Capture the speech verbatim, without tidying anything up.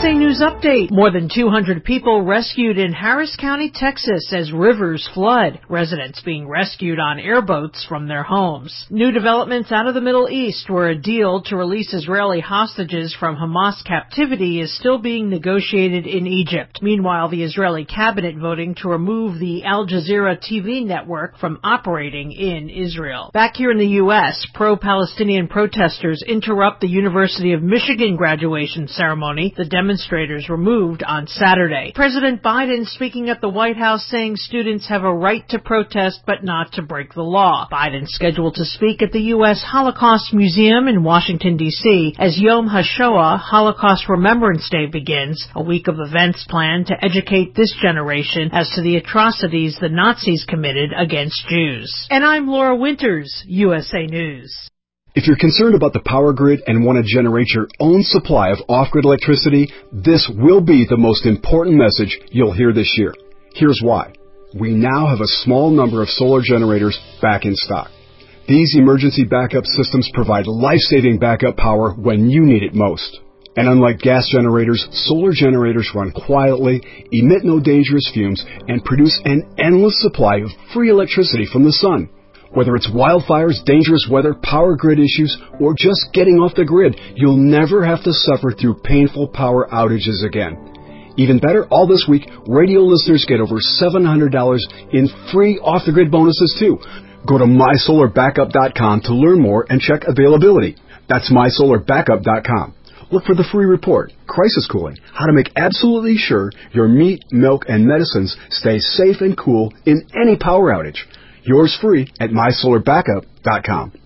A News Update. More than two hundred people rescued in Harris County, Texas as rivers flood. Residents being rescued on airboats from their homes. New developments out of the Middle East, where a deal to release Israeli hostages from Hamas captivity is still being negotiated in Egypt. Meanwhile, the Israeli cabinet voting to remove the Al Jazeera T V network from operating in Israel. Back here in the U S, pro-Palestinian protesters interrupt the University of Michigan graduation ceremony. The demonstrators were moved on Saturday. President Biden speaking at the White House saying students have a right to protest but not to break the law. Biden scheduled to speak at the U S Holocaust Museum in Washington, D C as Yom HaShoah, Holocaust Remembrance Day, begins, a week of events planned to educate this generation as to the atrocities the Nazis committed against Jews. And I'm Laura Winters, U S A News. If you're concerned about the power grid and want to generate your own supply of off-grid electricity, this will be the most important message you'll hear this year. Here's why. We now have a small number of solar generators back in stock. These emergency backup systems provide life-saving backup power when you need it most. And unlike gas generators, solar generators run quietly, emit no dangerous fumes, and produce an endless supply of free electricity from the sun. Whether it's wildfires, dangerous weather, power grid issues, or just getting off the grid, you'll never have to suffer through painful power outages again. Even better, all this week, radio listeners get over seven hundred dollars in free off-the-grid bonuses too. Go to my solar backup dot com to learn more and check availability. That's my solar backup dot com. Look for the free report, Crisis Cooling, how to make absolutely sure your meat, milk, and medicines stay safe and cool in any power outage. Yours free at my solar backup dot com.